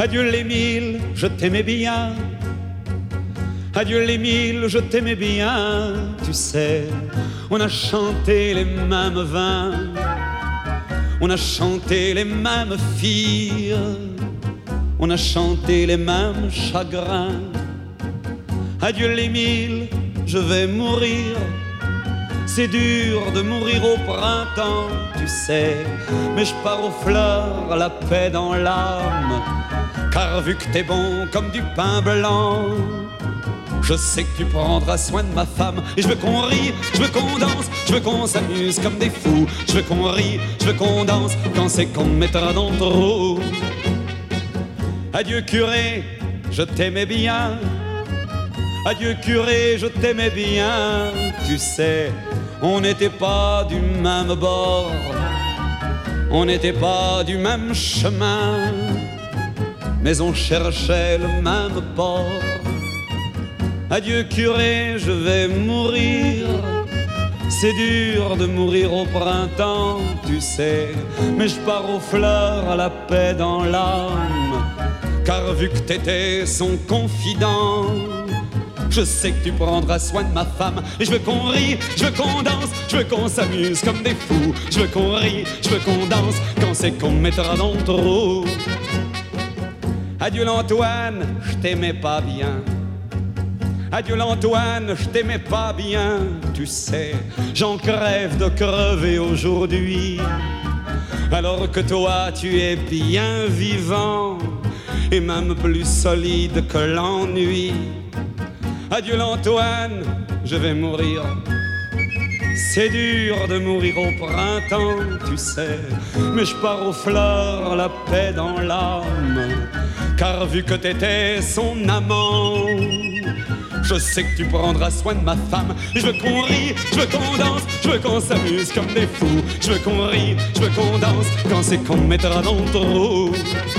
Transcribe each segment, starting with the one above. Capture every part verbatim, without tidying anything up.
Adieu les mille, je t'aimais bien. Adieu les mille, je t'aimais bien. Tu sais, on a chanté les mêmes vins, on a chanté les mêmes filles, on a chanté les mêmes chagrins. Adieu les mille, je vais mourir. C'est dur de mourir au printemps, tu sais, mais je pars aux fleurs, la paix dans l'âme. Car vu que t'es bon comme du pain blanc, je sais que tu prendras soin de ma femme. Et je veux qu'on rie, je veux qu'on danse, je veux qu'on s'amuse comme des fous. Je veux qu'on rie, je veux qu'on danse, quand c'est qu'on me mettra dans le trou. Adieu curé, je t'aimais bien. Adieu curé, je t'aimais bien. Tu sais, on n'était pas du même bord, on n'était pas du même chemin, mais on cherchait le même port. Adieu curé, je vais mourir. C'est dur de mourir au printemps, tu sais, mais je pars aux fleurs, à la paix dans l'âme. Car vu que t'étais son confident, je sais que tu prendras soin de ma femme. Et je veux qu'on rie, je veux qu'on danse, je veux qu'on s'amuse comme des fous. Je veux qu'on rie, je veux qu'on danse, quand c'est qu'on me mettra dans le trou. Adieu l'Antoine, je t'aimais pas bien. Adieu l'Antoine, je t'aimais pas bien. Tu sais, j'en crève de crever aujourd'hui, alors que toi tu es bien vivant, et même plus solide que l'ennui. Adieu l'Antoine, je vais mourir. C'est dur de mourir au printemps, tu sais, mais je pars aux fleurs, la paix dans l'âme. Car vu que t'étais son amant, je sais que tu prendras soin de ma femme. Je veux qu'on rie, je veux qu'on danse, je veux qu'on s'amuse comme des fous. Je veux qu'on rie, je veux qu'on danse, quand c'est qu'on me mettra dans le trou.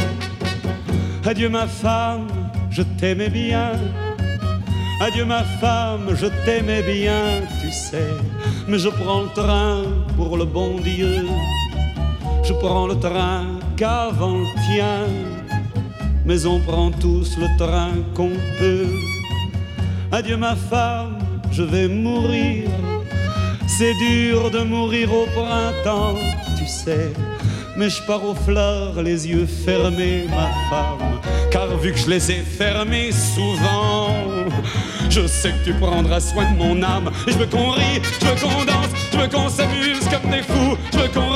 Adieu ma femme, je t'aimais bien. Adieu ma femme, je t'aimais bien, tu sais, mais je prends le train pour le bon Dieu. Je prends le train qu'avant le tien, mais on prend tous le train qu'on peut. Adieu ma femme, je vais mourir. C'est dur de mourir au printemps, tu sais, mais je pars aux fleurs, les yeux fermés, ma femme. Car vu que je les ai fermés souvent, je sais que tu prendras soin de mon âme. Et je veux qu'on rie, je veux qu'on danse, je veux qu'on s'amuse comme des fous. Je veux qu'on